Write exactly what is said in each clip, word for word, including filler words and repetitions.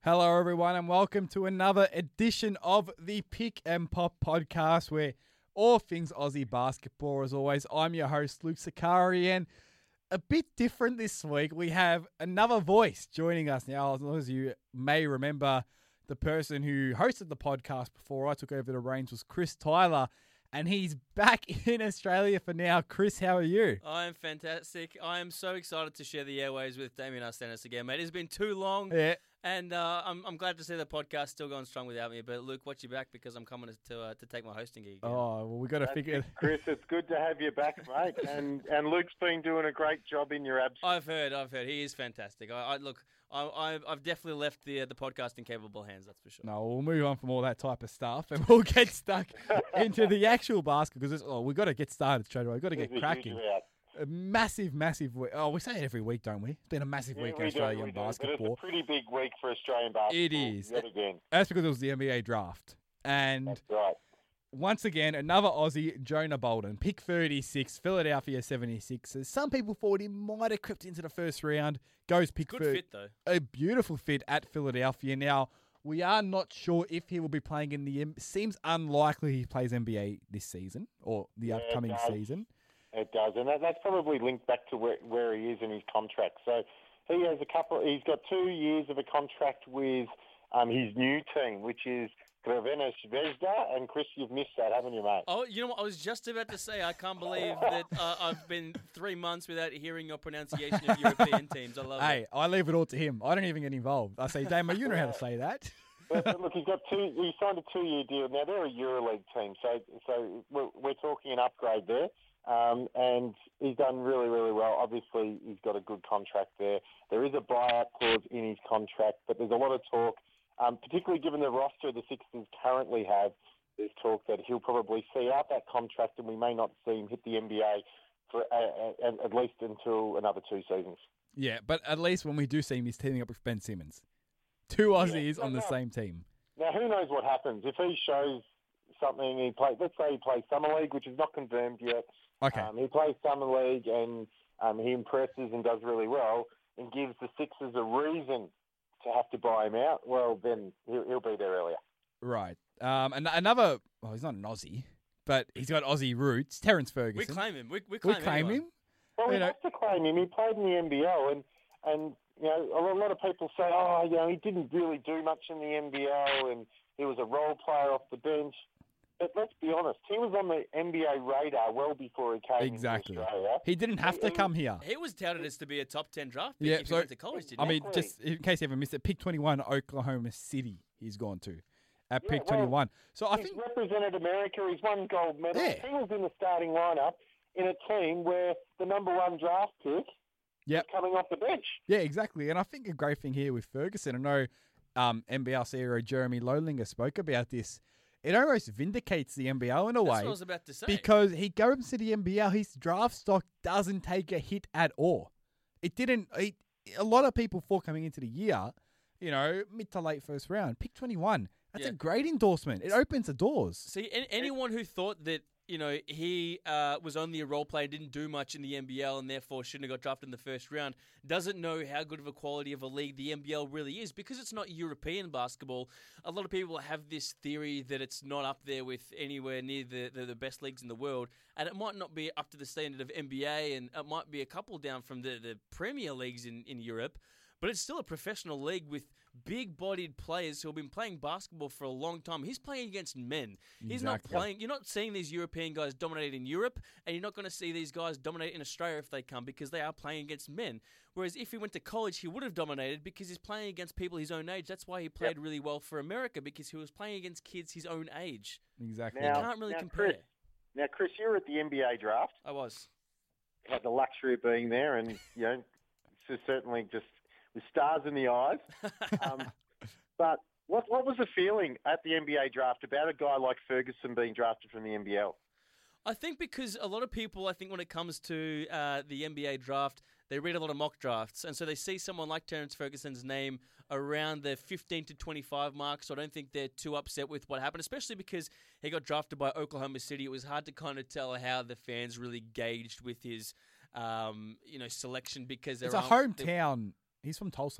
Hello, everyone, and welcome to another edition of the Pick and Pop podcast, where all things Aussie basketball. As always, I'm your host, Luke Sakari, and a bit different this week. We have another voice joining us now. As long as you may remember, the person who hosted the podcast before I took over the reins was Chris Tyler, and he's back in Australia for now. Chris, how are you? I am fantastic. I am so excited to share the airways with Damien Arsenis again, mate. It's been too long. Yeah. And uh, I'm I'm glad to see the podcast still going strong without me. But Luke, watch your back because I'm coming to uh, to take my hosting gig. Again. Oh, well, we got to That's figure it, Chris, it's good to have you back, mate. And and Luke's been doing a great job in your absence. I've heard, I've heard. He is fantastic. I, I look, I, I I've definitely left the uh, the podcast in capable hands. That's for sure. No, we'll move on from all that type of stuff, and we'll get stuck into the actual basket because oh, we've got to get started straight away. We've got to get This is cracking. usually out. A massive, massive week. Oh, we say it every week, don't we? It's been a massive Yeah, week in we do, Australian we do, but basketball. It's a pretty big week for Australian basketball. It is. Yet again. That's because it was the N B A draft. And That's right. once again, another Aussie, Jonah Bolden, pick thirty-six, Philadelphia seventy-sixers. Some people thought he might have crept into the first round. Goes pick Good thir- fit though. A beautiful fit at Philadelphia. Now, we are not sure if he will be playing in the... M- Seems unlikely he plays N B A this season or the Yeah, it upcoming does. season. It does, and that, that's probably linked back to where, where he is in his contract. So he has a couple. He's got two years of a contract with um, his new team, which is Crvena Zvezda. And Chris, you've missed that, haven't you, mate? Oh, you know what? I was just about to say I can't believe that uh, I've been three months without hearing your pronunciation of European teams. I love Hey, it. I leave it all to him. I don't even get involved. I say, Damo, you know how to say that. But, but look, he's got two. He signed a two-year deal. Now they're a EuroLeague team, so so we're, we're talking an upgrade there. Um, and he's done really, really well. Obviously, he's got a good contract there. There is a buyout clause in his contract, but there's a lot of talk, um, particularly given the roster the Sixers currently have. There's talk that he'll probably see out that contract, and we may not see him hit the N B A for uh, uh, at least until another two seasons. Yeah, but at least when we do see him, he's teaming up with Ben Simmons. Two Aussies Yeah, on the no. same team. Now, who knows what happens if he shows something? He plays. Let's say he plays summer league, which is not confirmed yet. Okay. Um, he plays summer league and um, he impresses and does really well, and gives the Sixers a reason to have to buy him out. Well, then he'll, he'll be there earlier. Right. Um, and another, well, he's not an Aussie, but he's got Aussie roots. Terrence We Ferguson. claim him. We, we We claim, claim anyone. him. Well, we You know- have to claim him. He played in the N B L, and and you know a lot of people say, oh, you know, he didn't really do much in the N B L, and he was a role player off the bench. But let's be honest, he was on the N B A radar well before he came Exactly. to Australia. He didn't have to He- come here. He was touted as to be a top ten draft pick Yeah, if so- he went to college, didn't I he? mean, Exactly. just in case you haven't missed it, pick twenty-one, Oklahoma City he's gone to at Yeah, pick well, twenty-one. So I He's think, represented America. He's won gold medals. Yeah. He was in the starting lineup in a team where the number one draft pick Yep. was coming off the bench. yeah, exactly. And I think a great thing here with Ferguson, I know um, N B L C E O Jeremy Lolinger spoke about this. It almost vindicates the N B L in a That's way. what I was about to say. Because he goes to the N B L, his draft stock doesn't take a hit at all. It didn't. It, a lot of people thought coming into the year, you know, mid to late first round, pick twenty-one. That's Yeah. a great endorsement. It opens the doors. See, an- anyone who thought that, you know, he uh, was only a role player, didn't do much in the N B L, and therefore shouldn't have got drafted in the first round, doesn't know how good of a quality of a league the N B L really is. Because it's not European basketball, a lot of people have this theory that it's not up there with anywhere near the, the, the best leagues in the world, and it might not be up to the standard of N B A, and it might be a couple down from the, the Premier Leagues in, in Europe, but it's still a professional league with big-bodied players who have been playing basketball for a long time. He's playing against men. He's not Exactly. playing. You're not seeing these European guys dominate in Europe, and you're not going to see these guys dominate in Australia if they come because they are playing against men. Whereas if he went to college, he would have dominated because he's playing against people his own age. That's why he played really well for America, because he was playing against kids his own age. Exactly. You Now- can't really now, compare. Chris, Now, Chris, you were at the N B A draft. I was. Had the luxury of being there, and you know, so certainly just with stars in the eyes. Um, but what what was the feeling at the N B A draft about a guy like Ferguson being drafted from the N B L? I think because a lot of people, I think when it comes to uh, the N B A draft, they read a lot of mock drafts. And so they see someone like Terrence Ferguson's name around the fifteen to twenty-five mark. So I don't think they're too upset with what happened, especially because he got drafted by Oklahoma City. It was hard to kind of tell how the fans really gauged with his, um, you know, selection because It's there a aren't- hometown. He's from Tulsa.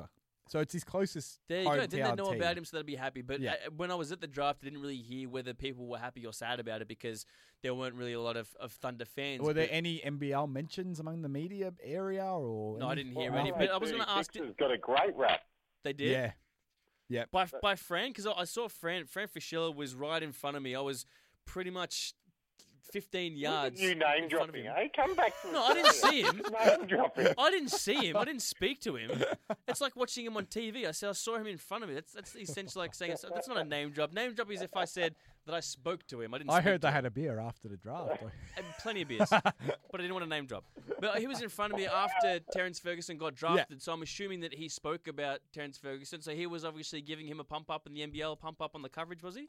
So it's his closest There you go. Then they hometown know team. about him, so they'll be happy. But Yeah. uh, when I was at the draft, I didn't really hear whether people were happy or sad about it because there weren't really a lot of, of Thunder fans. Were there but- any N B L mentions among the media area or? No, I any- didn't hear Well, any. L A But I was going to ask. thirty-six has got a great rap. They did. Yeah. Yeah. By by Fran, because I, I saw Fran. Fran Fischella was right in front of me. I was pretty much fifteen yards. You name in front of dropping, him. eh? Come back to No, I didn't see him. Name dropping. I didn't see him. I didn't speak to him. It's like watching him on T V. I said I saw him in front of me. That's that's essentially like saying that's not a name drop. Name drop is if I said that I spoke to him. I didn't. I speak heard to they him. had a beer after the draft. And plenty of beers, but I didn't want to name drop. But he was in front of me after Terence Ferguson got drafted, so I'm assuming that he spoke about Terence Ferguson. So he was obviously giving him a pump up in the N B L, pump up on the coverage, was he?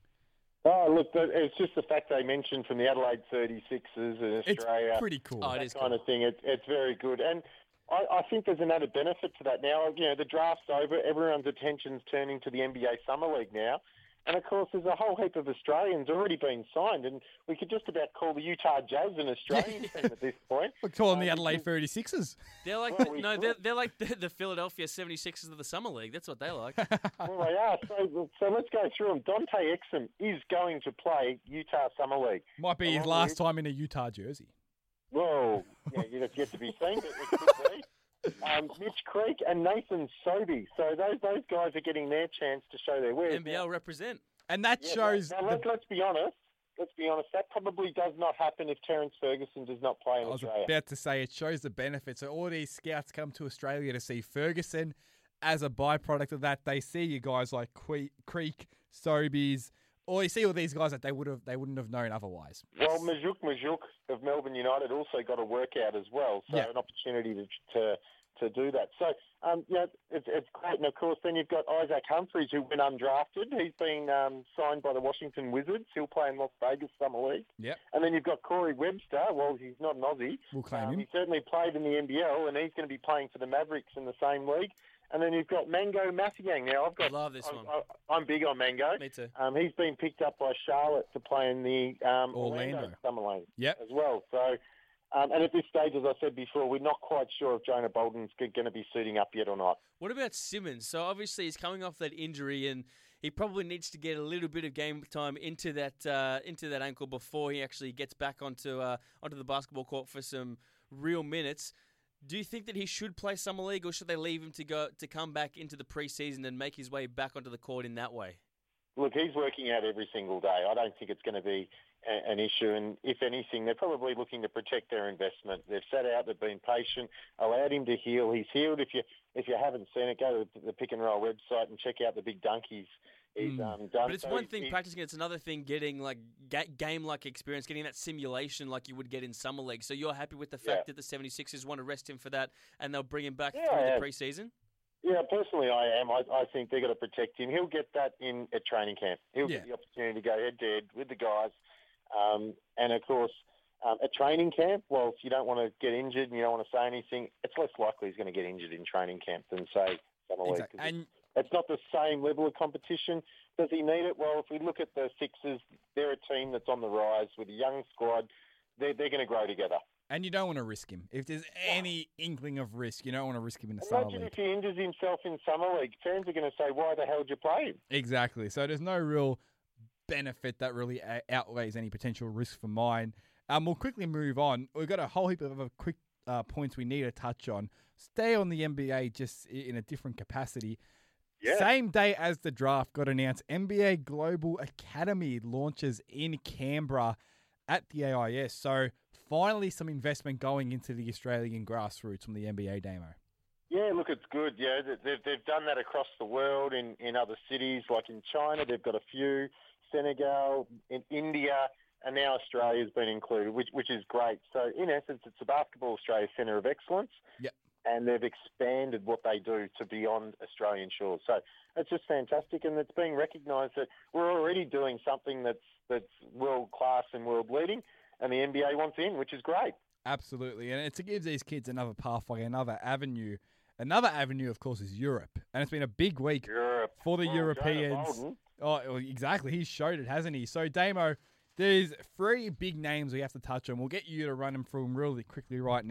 Oh, look, but it's just the fact they mentioned from the Adelaide thirty-sixers in It's Australia. pretty cool. Oh, it that is kind cool. of thing. It, it's very good. And I, I think there's an added benefit to that now. You know, the draft's over. Everyone's attention's turning to the N B A Summer League now. And, of course, there's a whole heap of Australians already being signed. And we could just about call the Utah Jazz an Australian team at this point. We're calling the Uh, Adelaide because- thirty-sixers. They're like Well, the, we no, could. they're, they're like the, the Philadelphia seventy-sixers of the summer league. That's what they like. Well, they are. So, so let's go through them. Dante Exum is going to play Utah Summer League. Might be his Along last with- time in a Utah jersey. Well, yeah, it's yet to be seen, but it could be. Um, Mitch Creek and Nathan Sobey. So those those guys are getting their chance to show their wares. N B L represent. And that Yeah, shows. Now, the- let's, let's be honest. Let's be honest. That probably does not happen if Terence Ferguson does not play in I was Australia. about to say it shows the benefits. So all these scouts come to Australia to see Ferguson. As a byproduct of that, they see you guys like Que- Creek, Sobies, or you see all these guys that they would have they wouldn't have known otherwise. Well, Majuk Majuk of Melbourne United also got a workout as well, so Yeah. an opportunity to to, to do that. So, um, you know, it's, it's great. And, of course, then you've got Isaac Humphries, who went undrafted. He's been um, signed by the Washington Wizards. He'll play in Las Vegas Summer League. Yep, And then you've got Corey Webster. Well, he's not an Aussie. we'll claim Um, him. he certainly played in the N B L, and he's going to be playing for the Mavericks in the same league. And then you've got Mango Matiang. Now, I've got. Love this I'm, one. I- I'm big on Mango. Me too. Um, he's been picked up by Charlotte to play in the um, Orlando. Orlando. Summer League Yep. as well. So, um, and at this stage, as I said before, we're not quite sure if Jonah Bolden's going to be suiting up yet or not. What about Simmons? So obviously he's coming off that injury, and he probably needs to get a little bit of game time into that uh, into that ankle before he actually gets back onto uh, onto the basketball court for some real minutes. Do you think that he should play summer league, or should they leave him to go to come back into the preseason and make his way back onto the court in that way? Look, he's working out every single day. I don't think it's going to be a, an issue. And if anything, they're probably looking to protect their investment. They've sat out, they've been patient, allowed him to heal. He's healed. If you if you haven't seen it, go to the Pick and Roll website and check out the big dunkies he's Mm. um, done. But it's So one he- thing he- practicing; it's another thing getting like ga- game-like experience, getting that simulation like you would get in summer league. So you're happy with the fact Yeah. that the seventy-sixers want to rest him for that, and they'll bring him back Yeah, through I the am. preseason? Yeah, personally, I am. I, I think they've got to protect him. He'll get that in at training camp. He'll Yeah. get the opportunity to go head to head with the guys. Um, and of course, um, at training camp, well, if you don't want to get injured and you don't want to say anything, it's less likely he's going to get injured in training camp than say summer league. Exactly. 'cause And it's not the same level of competition. Does he need it? Well, if we look at the Sixers, they're a team that's on the rise with a young squad. They're, they're going to grow together. and you don't want to risk him. If there's any inkling of risk, you don't want to risk him in the summer Imagine league. if he injures himself in summer league. Fans are going to say, why the hell did you play him? Exactly. So there's no real benefit that really a- outweighs any potential risk for mine. Um, we'll quickly move on. We've got a whole heap of other quick uh, points we need to touch on. Stay on the N B A just i- in a different capacity. Yeah. Same day as the draft got announced, N B A Global Academy launches in Canberra at the A I S. So finally some investment going into the Australian grassroots from the N B A, Damo. Yeah, look, it's good. Yeah, they- they've they've done that across the world in, in other cities, like in China, they've got a few, Senegal, in India, and now Australia's been included, which which is great. So in essence, it's the Basketball Australia Centre of Excellence. Yep. And they've expanded what they do to beyond Australian shores. So it's just fantastic, and it's being recognised that we're already doing something that's that's world class and world leading, and the N B A wants in, which is great. Absolutely. And it's to give these kids another pathway, another avenue. Another avenue, of course, is Europe. And it's been a big week Europe for the Well, Jonah Europeans. Bolden. Oh, well, exactly. He's showed it, hasn't he? So, Damo, there's three big names we have to touch on. We'll get you to run them through them really quickly right now.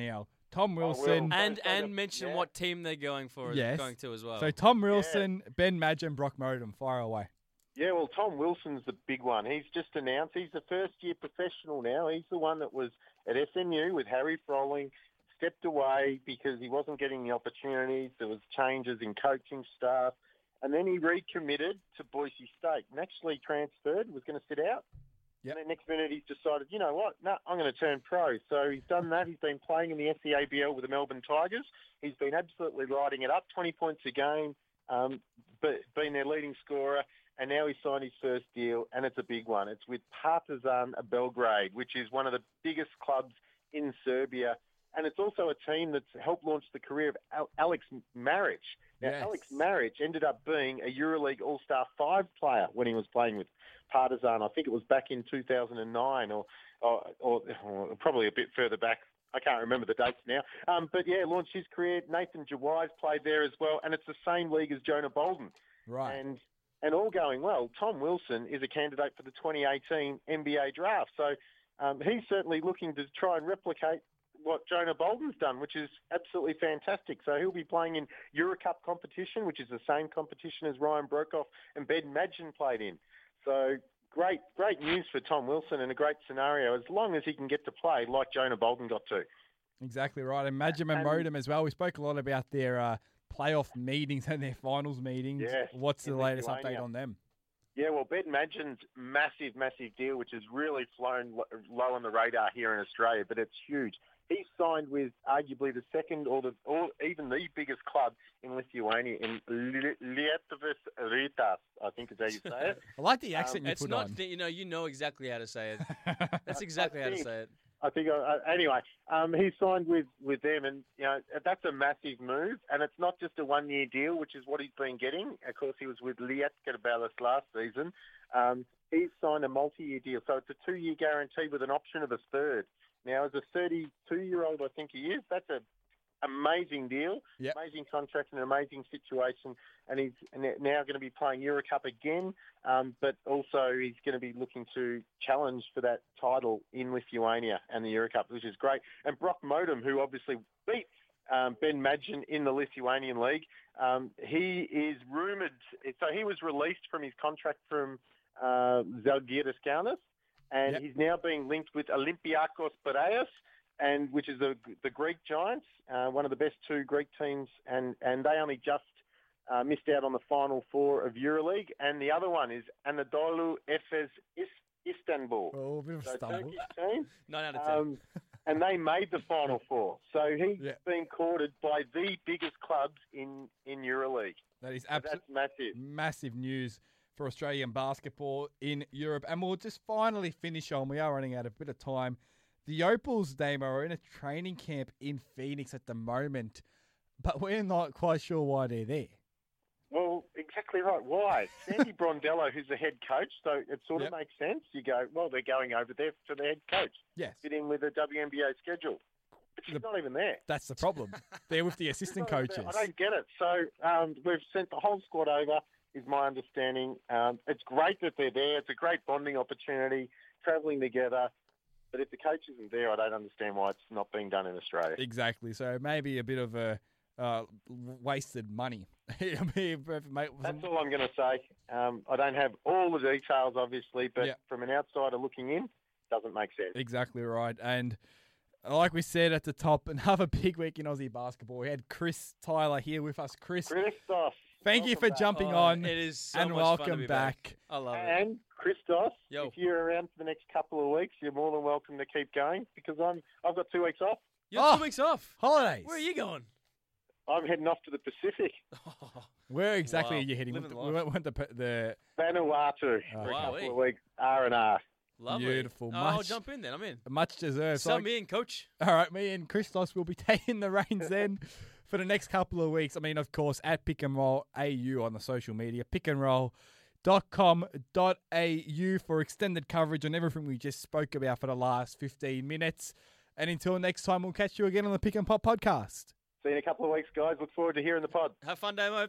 Tom Wilson. will. And So and the- mention yeah. what team they're going for, Yes. going to as well. So Tom Wilson, Ben Madgen, Brock Modem, fire away. Yeah, well, Tom Wilson's the big one. He's just announced he's a first-year professional now. He's the one that was at S M U with Harry Froling, stepped away because he wasn't getting the opportunities. There was changes in coaching staff. And then he recommitted to Boise State and actually transferred, was going to sit out. Yep. And then next minute he's decided, you know what, no, I'm going to turn pro. So he's done that. He's been playing in the S C A B L with the Melbourne Tigers. He's been absolutely lighting it up, twenty points a game, um, but been their leading scorer. And now he's signed his first deal, and it's a big one. It's with Partizan Belgrade, which is one of the biggest clubs in Serbia. And it's also a team that's helped launch the career of Al- Alex Maric. Now, Yes. Alex Maric ended up being a EuroLeague All-Star five player when he was playing with Partizan. I think it was back in two thousand nine or, or, or, or probably a bit further back. I can't remember the dates now. Um, but, yeah, launched his career. Nathan Jawai's played there as well, and it's the same league as Jonah Bolden. Right. And and all going well, Tom Wilson is a candidate for the twenty eighteen N B A draft. So um, he's certainly looking to try and replicate what Jonah Bolden's done, which is absolutely fantastic. So he'll be playing in Eurocup competition, which is the same competition as Ryan Brokoff and Ben Madgen played in. So great, great news for Tom Wilson and a great scenario as long as he can get to play like Jonah Bolden got to. Exactly right. And Madgen and And- Modem as well. We spoke a lot about their uh, playoff meetings and their finals meetings. Yes, What's the in latest Lithuania. update on them? Yeah, well, Ben Madgen's massive, massive deal, which has really flown lo- low on the radar here in Australia, but it's huge. He's signed with arguably the second or the or even the biggest club in Lithuania, in Li- Lietuvos Rytas, I think is how you say it. I like the accent you it's put not, on. th- you know, you know exactly how to say it. That's exactly how to think- say it. I think, uh, anyway, um, he signed with, with them, and you know that's a massive move, and it's not just a one-year deal, which is what he's been getting. Of course, he was with Lietuvos last season. Um, he's signed a multi-year deal, so it's a two-year guarantee with an option of a third. Now, as a thirty-two-year-old, I think he is, that's a amazing deal, Yep. amazing contract, and an amazing situation. And he's now going to be playing Eurocup again, um, but also he's going to be looking to challenge for that title in Lithuania and the Eurocup, which is great. And Brock Modem, who obviously beat um, Ben Madgen in the Lithuanian League, um, he is rumoured. So he was released from his contract from uh, Zalgiris Kaunas, and Yep. he's now being linked with Olympiakos Piraeus, and which is the the Greek Giants, uh, one of the best two Greek teams, and, and they only just uh, missed out on the Final Four of EuroLeague. And the other one is Anadolu Efes Is- Istanbul, Oh, a bit of a so stumble. Turkish team, Nine out of ten. um, and they made the Final Four. So he's Yeah. been courted by the biggest clubs in, in EuroLeague. That is So absolutely that's massive. massive news for Australian basketball in Europe. And we'll just finally finish on, we are running out of a bit of time. The Opals, Damo, are in a training camp in Phoenix at the moment, but we're not quite sure why they're there. Well, exactly right. Why? Sandy Brondello, who's the head coach, so it sort Yep. of makes sense. You go, well, they're going over there for the head coach. Yes, Fit in with the W N B A schedule. But she's The- not even there. that's the problem. They're with the She's assistant not even there. coaches. I don't get it. So um, we've sent the whole squad over, is my understanding. Um, it's great that they're there. It's a great bonding opportunity, travelling together. But if the coach isn't there, I don't understand why it's not being done in Australia. Exactly. So maybe a bit of a uh, wasted money. I mean, mate, That's all I'm going to say. Um, I don't have all the details, obviously, but Yeah. from an outsider looking in, doesn't make sense. Exactly right. And like we said at the top, another big week in Aussie basketball. We had Chris Tyler here with us. Chris, Christos. thank you for welcome back. jumping Oh, on it is so and much fun to welcome be back. I love it. And Christos, Yo. if you're around for the next couple of weeks, you're more than welcome to keep going because I'm I've got two weeks off. You have Oh. two weeks off. Holidays. Where are you going? I'm heading off to the Pacific, Where exactly Wow. are you heading? Living We life. went, went the, the Vanuatu Oh, for a wow, couple eh? of weeks. R and R. Lovely. Beautiful. Oh, I'll Much- jump in then. I'm in. much deserved. So Sell I- me in, coach. All right, me and Christos will be taking the reins then for the next couple of weeks. I mean, of course, at Pick and Roll A U on the social media, pick and roll dot com dot a u for extended coverage on everything we just spoke about for the last fifteen minutes. And until next time, we'll catch you again on the Pick and Pop podcast. See you in a couple of weeks, guys. Look forward to hearing the pod. Have fun, Damo.